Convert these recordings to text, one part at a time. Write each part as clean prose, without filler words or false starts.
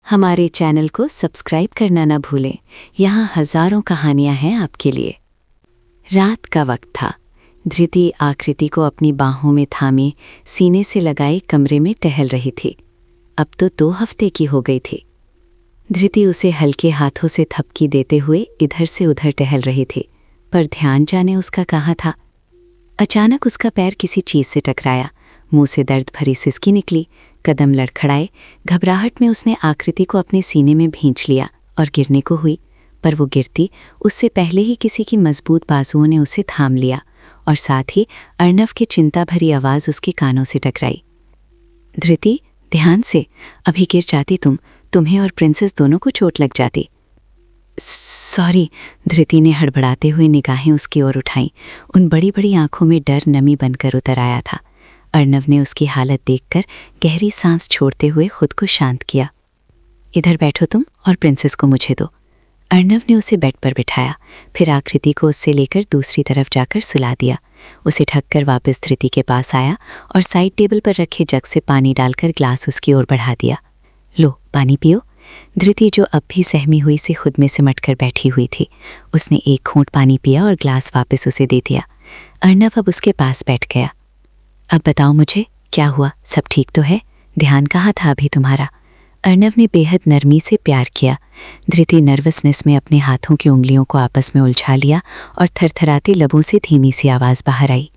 हमारे चैनल को सब्सक्राइब करना न भूलें। यहाँ हजारों कहानियाँ हैं आपके लिए। रात का वक्त था। धृति आकृति को अपनी बाहों में थामे सीने से लगाए कमरे में टहल रही थी। अब तो 2 हफ्ते की हो गई थी। धृति उसे हल्के हाथों से थपकी देते हुए इधर से उधर टहल रही थी, पर ध्यान जाने उसका कहाँ था। अचानक उसका पैर किसी चीज से टकराया। मुंह से दर्द भरी सिसकी निकली। कदम लड़खड़ाए। घबराहट में उसने आकृति को अपने सीने में भींच लिया और गिरने को हुई, पर वो गिरती उससे पहले ही किसी की मजबूत बाजुओं ने उसे थाम लिया और साथ ही अर्णव की चिंता भरी आवाज उसके कानों से टकराई। धृति, ध्यान से, अभी गिर जाती तुम्हें और प्रिंसेस दोनों को चोट लग जाती। सॉरी, धृति ने हड़बड़ाते हुए निगाहें उसकी ओर उठाईं। उन बड़ी बड़ी आंखों में डर नमी बनकर उतर आया था। अर्णव ने उसकी हालत देखकर गहरी सांस छोड़ते हुए खुद को शांत किया। इधर बैठो तुम और प्रिंसेस को मुझे दो। अर्णव ने उसे बेड पर बिठाया, फिर आकृति को उससे लेकर दूसरी तरफ जाकर सुला दिया। उसे ढककर वापस धृति के पास आया और साइड टेबल पर रखे जग से पानी डालकर ग्लास उसकी ओर बढ़ा दिया। लो, पानी पियो। धृति, जो अब भी सहमी हुई से खुद में सिमटकर बैठी हुई थी, उसने एक घूंट पानी पिया और ग्लास वापस उसे दे दिया। अर्णव अब उसके पास बैठ गया। अब बताओ मुझे, क्या हुआ? सब ठीक तो है? ध्यान कहाँ था अभी तुम्हारा? अर्णव ने बेहद नरमी से प्यार किया। धृति नर्वसनेस में अपने हाथों की उंगलियों को आपस में उलझा लिया और थरथराते लबों से धीमी सी आवाज बाहर आई।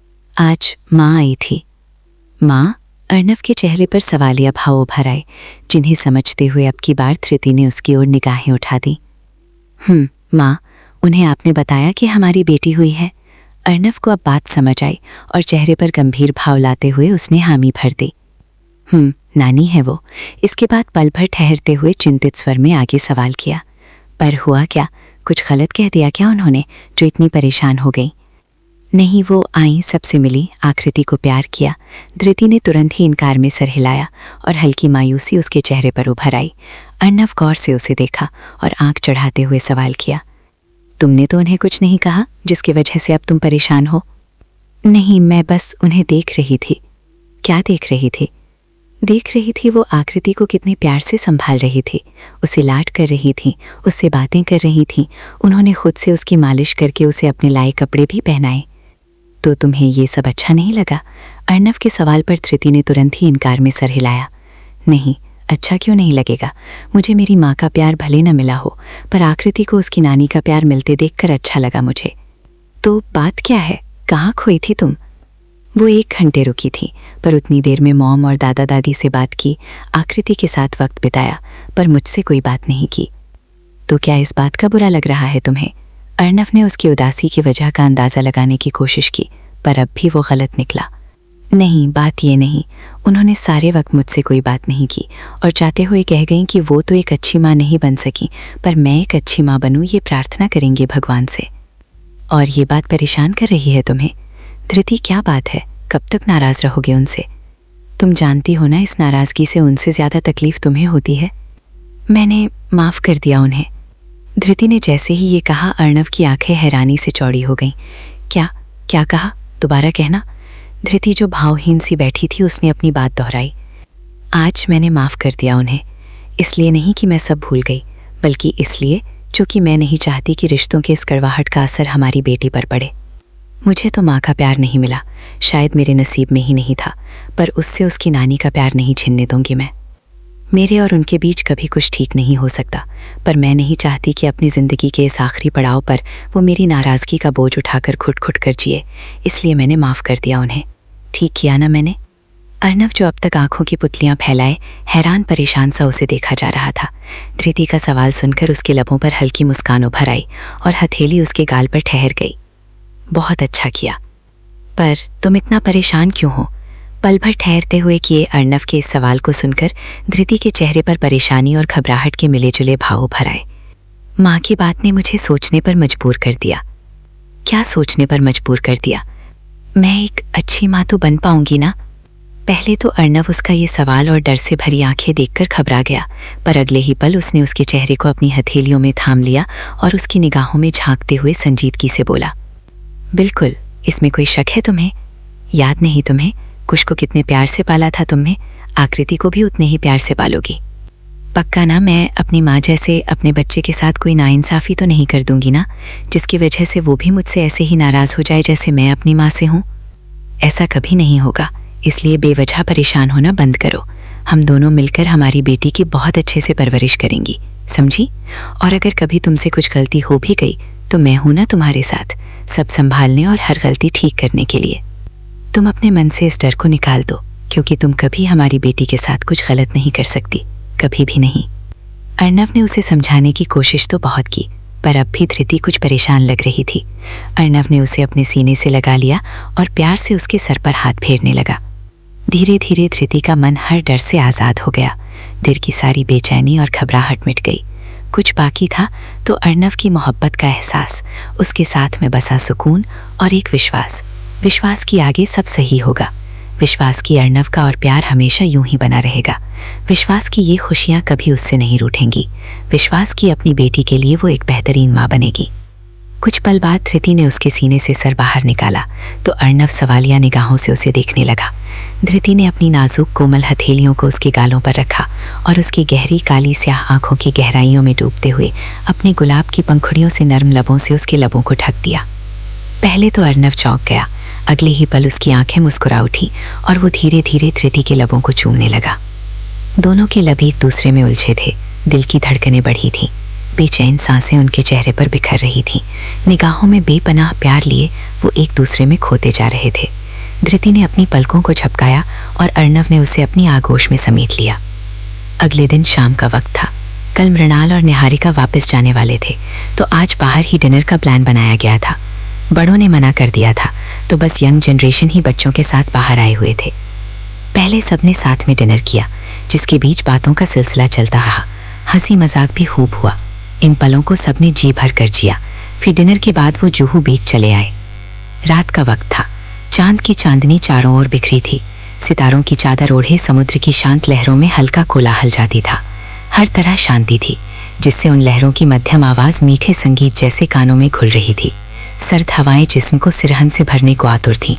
आज माँ आई थी। माँ? अर्णव के चेहरे पर सवालिया भाव उभर आए, जिन्हें समझते हुए अब की बार धृति ने उसकी ओर निगाहें उठा दी। माँ, उन्हें आपने बताया कि हमारी बेटी हुई है? अर्णव को अब बात समझ आई और चेहरे पर गंभीर भाव लाते हुए उसने हामी भर दी। नानी है वो। इसके बाद पल भर ठहरते हुए चिंतित स्वर में आगे सवाल किया। पर हुआ क्या? कुछ गलत कह दिया क्या उन्होंने, जो इतनी परेशान हो गई? नहीं, वो आई, सबसे मिली, आकृति को प्यार किया। धृति ने तुरंत ही इनकार में सर हिलाया और हल्की मायूसी उसके चेहरे पर उभर आई। अर्णव गौर से उसे देखा और आंख चढ़ाते हुए सवाल किया। तुमने तो उन्हें कुछ नहीं कहा जिसकी वजह से अब तुम परेशान हो? नहीं, मैं बस उन्हें देख रही थी। क्या देख रही थी? देख रही थी वो आकृति को कितने प्यार से संभाल रही थी, उसे लाड कर रही थी, उससे बातें कर रही थी। उन्होंने खुद से उसकी मालिश करके उसे अपने लाए कपड़े भी पहनाए। तो तुम्हें ये सब अच्छा नहीं लगा? अर्णव के सवाल पर धृति ने तुरंत ही इनकार में सर हिलाया। नहीं, अच्छा क्यों नहीं लगेगा? मुझे मेरी माँ का प्यार भले न मिला हो, पर आकृति को उसकी नानी का प्यार मिलते देखकर अच्छा लगा मुझे। तो बात क्या है? कहाँ खोई थी तुम? वो 1 घंटे रुकी थी, पर उतनी देर में मॉम और दादा दादी से बात की, आकृति के साथ वक्त बिताया, पर मुझसे कोई बात नहीं की। तो क्या इस बात का बुरा लग रहा है तुम्हें? अर्णव ने उसकी उदासी की वजह का अंदाज़ा लगाने की कोशिश की, पर अब भी वो गलत निकला। नहीं, बात ये नहीं। उन्होंने सारे वक्त मुझसे कोई बात नहीं की और चाहते हुए कह गईं कि वो तो एक अच्छी माँ नहीं बन सकी, पर मैं एक अच्छी माँ बनूं, ये प्रार्थना करेंगे भगवान से। और ये बात परेशान कर रही है तुम्हें? धृति, क्या बात है? कब तक नाराज़ रहोगे उनसे? तुम जानती हो ना, इस नाराज़गी से उनसे ज़्यादा तकलीफ़ तुम्हें होती है। मैंने माफ़ कर दिया उन्हें। धृति ने जैसे ही ये कहा, अर्णव की आंखें हैरानी से चौड़ी हो गईं। क्या कहा? दोबारा कहना। धृति, जो भावहीन सी बैठी थी, उसने अपनी बात दोहराई। आज मैंने माफ़ कर दिया उन्हें। इसलिए नहीं कि मैं सब भूल गई, बल्कि इसलिए क्योंकि मैं नहीं चाहती कि रिश्तों के इस कड़वाहट का असर हमारी बेटी पर पड़े। मुझे तो माँ का प्यार नहीं मिला, शायद मेरे नसीब में ही नहीं था, पर उससे उसकी नानी का प्यार नहीं छीनने दूंगी मैं। मेरे और उनके बीच कभी कुछ ठीक नहीं हो सकता, पर मैं नहीं चाहती कि अपनी ज़िंदगी के इस आखिरी पड़ाव पर वो मेरी नाराज़गी का बोझ उठाकर घुट कर जिए। इसलिए मैंने माफ़ कर दिया उन्हें। ठीक किया ना मैंने? अर्णव, जो अब तक आंखों की पुतलियां फैलाए हैरान परेशान सा उसे देखा जा रहा था। धृति का सवाल सुनकर उसके लबों पर हल्की मुस्कान उभर आई और हथेली उसके गाल पर ठहर गई। बहुत अच्छा किया। पर तुम इतना परेशान क्यों हो? पल भर ठहरते हुए किए अर्णव के इस सवाल को सुनकर धृति के चेहरे पर परेशानी और घबराहट के मिले जुले भाव उभर आए। माँ की बात ने मुझे सोचने पर मजबूर कर दिया। क्या सोचने पर मजबूर कर दिया? मैं एक अच्छी माँ तो बन पाऊंगी ना? पहले तो अर्णव उसका ये सवाल और डर से भरी आंखें देखकर घबरा गया, पर अगले ही पल उसने उसके चेहरे को अपनी हथेलियों में थाम लिया और उसकी निगाहों में झांकते हुए संजीदगी से बोला। बिल्कुल, इसमें कोई शक है तुम्हें? याद नहीं तुम्हें? कुश को कितने प्यार से पाला था तुमने, आकृति को भी उतने ही प्यार से पालोगी। पक्का ना, मैं अपनी माँ जैसे अपने बच्चे के साथ कोई नाइंसाफ़ी तो नहीं कर दूंगी ना, जिसकी वजह से वो भी मुझसे ऐसे ही नाराज़ हो जाए जैसे मैं अपनी माँ से हूँ। ऐसा कभी नहीं होगा, इसलिए बेवजह परेशान होना बंद करो। हम दोनों मिलकर हमारी बेटी की बहुत अच्छे से परवरिश करेंगी, समझी? और अगर कभी तुमसे कुछ गलती हो भी गई तो मैं हूं ना तुम्हारे साथ, सब संभालने और हर गलती ठीक करने के लिए। तुम अपने मन से इस डर को निकाल दो, क्योंकि तुम कभी हमारी बेटी के साथ कुछ गलत नहीं कर सकती, कभी भी नहीं। अर्नव ने उसे समझाने की कोशिश तो बहुत की, पर अब भी धृति कुछ परेशान लग रही थी। अर्नव ने उसे अपने सीने से लगा लिया और प्यार से उसके सर पर हाथ फेरने लगा। धीरे धीरे धृति का मन हर डर से आज़ाद हो गया। दिल की सारी बेचैनी और घबराहट मिट गई। कुछ बाकी था तो अर्नव की मोहब्बत का एहसास, उसके साथ में बसा सुकून और एक विश्वास कि आगे सब सही होगा। विश्वास कि अर्नव का और प्यार हमेशा यूं ही बना रहेगा। विश्वास कि ये खुशियां कभी उससे नहीं रूठेंगी। विश्वास कि अपनी बेटी के लिए वो एक बेहतरीन माँ बनेगी। कुछ पल बाद धृति ने उसके सीने से सर बाहर निकाला तो अर्नव सवालिया निगाहों से उसे देखने लगा। धृति ने अपनी नाजुक कोमल हथेलियों को उसके गालों पर रखा और उसकी गहरी काली स्याह आंखों की गहराइयों में डूबते हुए अपने गुलाब की पंखुड़ियों से नरम लबों से उसके लबों को ढक दिया। पहले तो अर्नव चौंक गया, अगले ही पल उसकी आंखें मुस्कुरा उठी और वो धीरे धीरे धृति के लबों को चूमने लगा। दोनों के लब एक दूसरे में उलझे थे, दिल की धड़कनें बढ़ी थीं, बेचैन सांसें उनके चेहरे पर बिखर रही थीं। निगाहों में बेपनाह प्यार लिए वो एक दूसरे में खोते जा रहे थे। धृति ने अपनी पलकों को झपकाया और अर्नव ने उसे अपनी आगोश में समेट लिया। अगले दिन शाम का वक्त था। कल मृणाल और निहारिका वापस जाने वाले थे, तो आज बाहर ही डिनर का प्लान बनाया गया था। बड़ों ने मना कर दिया था, तो बस यंग जनरेशन ही बच्चों के साथ बाहर आए हुए थे। पहले सबने साथ में डिनर किया, जिसके बीच बातों का सिलसिला चलता रहा। हंसी मजाक भी खूब हुआ। इन पलों को सबने जी भर कर जिया। फिर डिनर के बाद वो जुहू बीच चले आए। रात का वक्त था। चांद की चांदनी चारों ओर बिखरी थी। सितारों की चादर ओढ़े समुद्र की शांत लहरों में हल्का कोलाहल जाती था। हर तरह शांति थी, जिससे उन लहरों की मध्यम आवाज मीठे संगीत जैसे कानों में घुल रही थी। सर्द हवाएं जिस्म को सिरहन से भरने को आतुर थीं।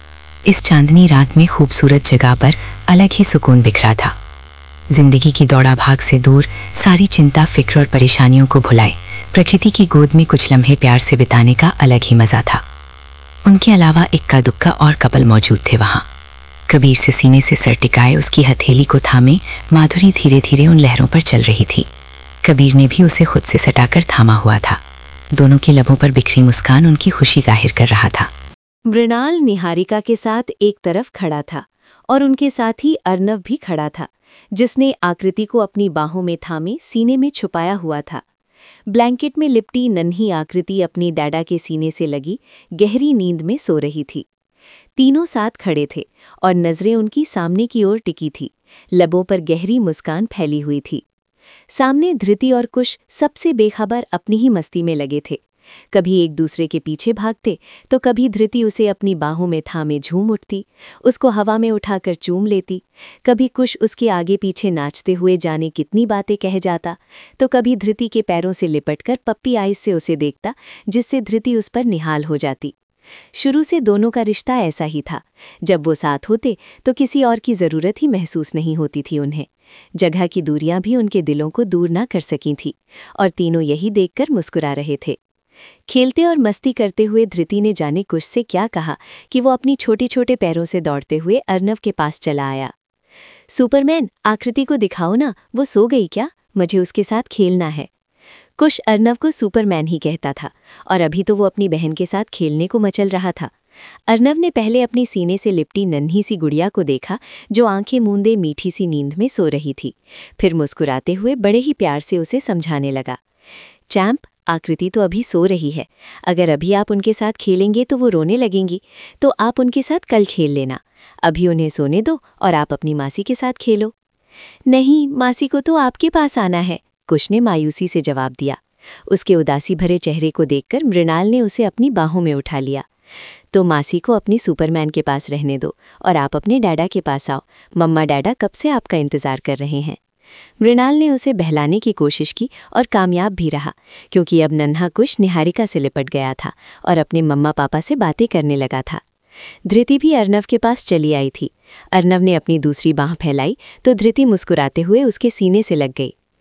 इस चांदनी रात में खूबसूरत जगह पर अलग ही सुकून बिखरा था। जिंदगी की दौड़ा भाग से दूर सारी चिंता, फिक्र और परेशानियों को भुलाए प्रकृति की गोद में कुछ लम्हे प्यार से बिताने का अलग ही मजा था। उनके अलावा इक्का दुक्का और कपल मौजूद थे वहाँ। कबीर से सीने से सर टिकाए उसकी हथेली को थामे माधुरी धीरे धीरे उन लहरों पर चल रही थी। कबीर ने भी उसे खुद से सटाकर थामा हुआ था। दोनों के लबों पर बिखरी मुस्कान उनकी खुशी जाहिर कर रहा था। मृणाल निहारिका के साथ एक तरफ खड़ा था और उनके साथ ही अर्नव भी खड़ा था, जिसने आकृति को अपनी बाहों में थामे सीने में छुपाया हुआ था। ब्लैंकेट में लिपटी नन्ही आकृति अपनी डैडा के सीने से लगी गहरी नींद में सो रही थी। तीनों साथ खड़े थे और नजरें उनकी सामने की ओर टिकी थी। लबों पर गहरी मुस्कान फैली हुई थी। सामने धृति और कुश सबसे बेखबर अपनी ही मस्ती में लगे थे। कभी एक दूसरे के पीछे भागते तो कभी धृति उसे अपनी बाहों में थामे झूम उठती, उसको हवा में उठाकर चूम लेती। कभी कुश उसके आगे पीछे नाचते हुए जाने कितनी बातें कह जाता, तो कभी धृति के पैरों से लिपटकर पप्पी आइज से उसे देखता, जिससे धृति उस पर निहाल हो जाती। शुरू से दोनों का रिश्ता ऐसा ही था। जब वो साथ होते तो किसी और की ज़रूरत ही महसूस नहीं होती थी उन्हें। जगह की दूरियां भी उनके दिलों को दूर ना कर सकी थीं और तीनों यही देखकर मुस्कुरा रहे थे। खेलते और मस्ती करते हुए धृति ने जाने कुश से क्या कहा कि वो अपनी छोटे छोटे पैरों से दौड़ते हुए अर्नव के पास चला आया। सुपरमैन, आकृति को दिखाओ ना, वो सो गई क्या? मुझे उसके साथ खेलना है। कुश अर्नव को सुपरमैन ही कहता था और अभी तो वो अपनी बहन के साथ खेलने को मचल रहा था। अर्नव ने पहले अपनी सीने से लिपटी नन्ही सी गुड़िया को देखा, जो आंखें मूंदे मीठी सी नींद में सो रही थी। फिर मुस्कुराते हुए बड़े ही प्यार से उसे समझाने लगा, चैंप, आकृति तो अभी सो रही है। अगर अभी आप उनके साथ खेलेंगे तो वो रोने लगेंगी, तो आप उनके साथ कल खेल लेना। अभी उन्हें सोने दो और आप अपनी मासी के साथ खेलो। नहीं, मासी को तो आपके पास आना है, कुश ने मायूसी से जवाब दिया। उसके उदासी भरे चेहरे को देखकर मृणाल ने उसे अपनी बाहों में उठा लिया। तो मासी को अपनी सुपरमैन के पास रहने दो और आप अपने डैडा के पास आओ। मम्मा डैडा कब से आपका इंतज़ार कर रहे हैं। मृणाल ने उसे बहलाने की कोशिश की और कामयाब भी रहा, क्योंकि अब नन्हा कुश निहारिका से लिपट गया था और अपने मम्मा पापा से बातें करने लगा था। धृति भी अर्नव के पास चली आई थी। अर्नव ने अपनी दूसरी बाँह फैलाई तो धृति मुस्कुराते हुए उसके सीने से लग गई।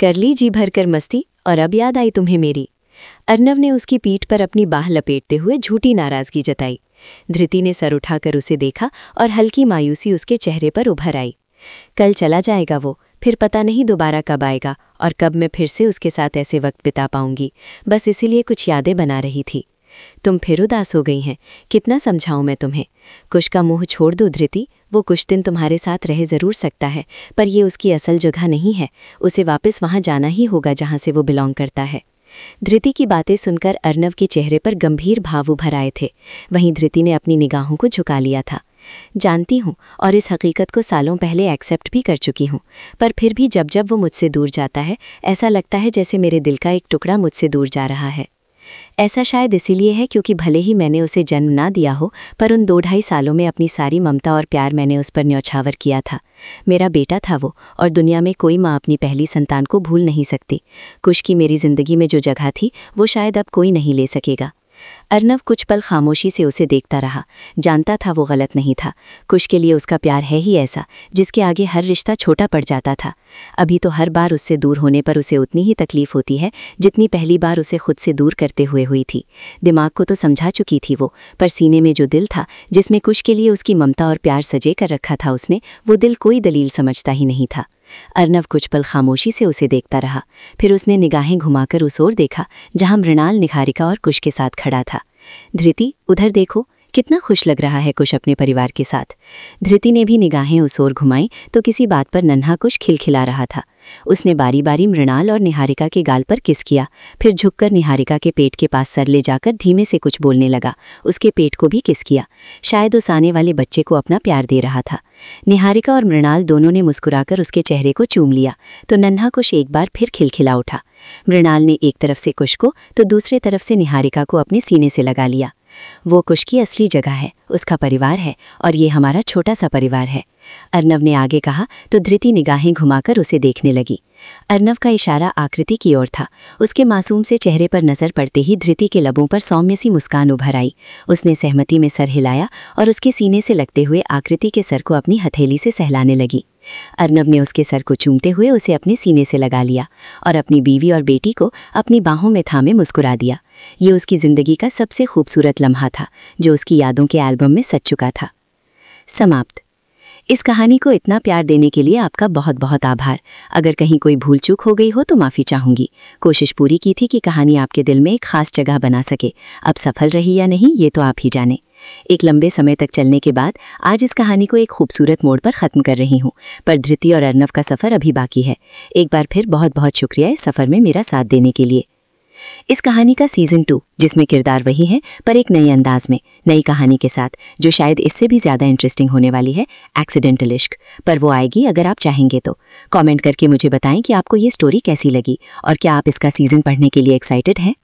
कर ली जी भरकर मस्ती और अब याद आई तुम्हें मेरी। अर्नव ने उसकी पीठ पर अपनी बाह लपेटते हुए झूठी नाराजगी जताई। धृति ने सर उठाकर उसे देखा और हल्की मायूसी उसके चेहरे पर उभर आई। कल चला जाएगा वो, फिर पता नहीं दोबारा कब आएगा और कब मैं फिर से उसके साथ ऐसे वक्त बिता पाऊंगी। बस इसीलिए कुछ यादें बना रही थी। तुम फिर उदास हो गई हैं, कितना समझाऊं मैं तुम्हें। कुश का मुंह छोड़ दो धृति, वो कुछ दिन तुम्हारे साथ रह ज़रूर सकता है, पर ये उसकी असल जगह नहीं है। उसे वापस वहाँ जाना ही होगा जहाँ से वो बिलोंग करता है। धृति की बातें सुनकर अर्नव के चेहरे पर गंभीर भाव उभर आए थे। वहीं धृति ने अपनी निगाहों को झुका लिया था। जानती हूँ और इस हकीकत को सालों पहले एक्सेप्ट भी कर चुकी हूँ, पर फिर भी जब जब वो मुझसे दूर जाता है ऐसा लगता है जैसे मेरे दिल का एक टुकड़ा मुझसे दूर जा रहा है। ऐसा शायद इसीलिए है क्योंकि भले ही मैंने उसे जन्म ना दिया हो, पर उन 2-2.5 सालों में अपनी सारी ममता और प्यार मैंने उस पर न्यौछावर किया था। मेरा बेटा था वो, और दुनिया में कोई माँ अपनी पहली संतान को भूल नहीं सकती। कुश की मेरी जिंदगी में जो जगह थी वो शायद अब कोई नहीं ले सकेगा। अर्नव कुछ पल खामोशी से उसे देखता रहा। जानता था वो गलत नहीं था। कुश के लिए उसका प्यार है ही ऐसा जिसके आगे हर रिश्ता छोटा पड़ जाता था। अभी तो हर बार उससे दूर होने पर उसे उतनी ही तकलीफ होती है जितनी पहली बार उसे खुद से दूर करते हुए हुई थी। दिमाग को तो समझा चुकी थी वो, पर सीने में जो दिल था जिसमें कुश के लिए उसकी ममता और प्यार सजे कर रखा था उसने, वो दिल कोई दलील समझता ही नहीं था। अर्नव कुछ पल खामोशी से उसे देखता रहा, फिर उसने निगाहें घुमाकर उस ओर देखा जहां मृणाल, निहारिका और कुश के साथ खड़ा था। धृति, उधर देखो, कितना खुश लग रहा है कुश अपने परिवार के साथ। धृति ने भी निगाहें उस ओर घुमाई तो किसी बात पर नन्हा कुश खिलखिला रहा था। उसने बारी बारी मृणाल और निहारिका के गाल पर किस किया, फिर झुककर निहारिका के पेट के पास सर ले जाकर धीमे से कुछ बोलने लगा। उसके पेट को भी किस किया, शायद उस आने वाले बच्चे को अपना प्यार दे रहा था। निहारिका और मृणाल दोनों ने मुस्कुराकर उसके चेहरे को चूम लिया तो नन्हा कुश एक बार फिर खिलखिला उठा। मृणाल ने एक तरफ से कुश को तो दूसरे तरफ से निहारिका को अपने सीने से लगा लिया। वो कुश की असली जगह है, उसका परिवार है, और ये हमारा छोटा सा परिवार है। अर्नव ने आगे कहा तो धृति निगाहें घुमाकर उसे देखने लगी। अर्नव का इशारा आकृति की ओर था। उसके मासूम से चेहरे पर नजर पड़ते ही धृति के लबों पर सौम्य सी मुस्कान उभर आई। उसने सहमति में सर हिलाया और उसके सीने से लगते हुए आकृति के सर को अपनी हथेली से सहलाने लगी। अर्नव ने उसके सर को चूमते हुए उसे अपने सीने से लगा लिया और अपनी बीवी और बेटी को अपनी बाहों में थामे मुस्कुरा दिया। ये उसकी जिंदगी का सबसे खूबसूरत लम्हा था जो उसकी यादों के एल्बम में सज चुका था। समाप्त। इस कहानी को इतना प्यार देने के लिए आपका बहुत बहुत आभार। अगर कहीं कोई भूल चूक हो गई हो तो माफ़ी चाहूँगी। कोशिश पूरी की थी कि कहानी आपके दिल में एक खास जगह बना सके। अब सफल रही या नहीं ये तो आप ही जाने। एक लंबे समय तक चलने के बाद आज इस कहानी को एक खूबसूरत मोड़ पर ख़त्म कर रही हूँ, पर धृति और अर्नव का सफ़र अभी बाकी है। एक बार फिर बहुत बहुत शुक्रिया इस सफ़र में मेरा साथ देने के लिए। इस कहानी का सीज़न 2 जिसमें किरदार वही है पर एक नए अंदाज में, नई कहानी के साथ, जो शायद इससे भी ज़्यादा इंटरेस्टिंग होने वाली है, एक्सीडेंटल इश्क, पर वो आएगी अगर आप चाहेंगे तो। कमेंट करके मुझे बताएं कि आपको ये स्टोरी कैसी लगी और क्या आप इसका सीज़न पढ़ने के लिए एक्साइटेड हैं।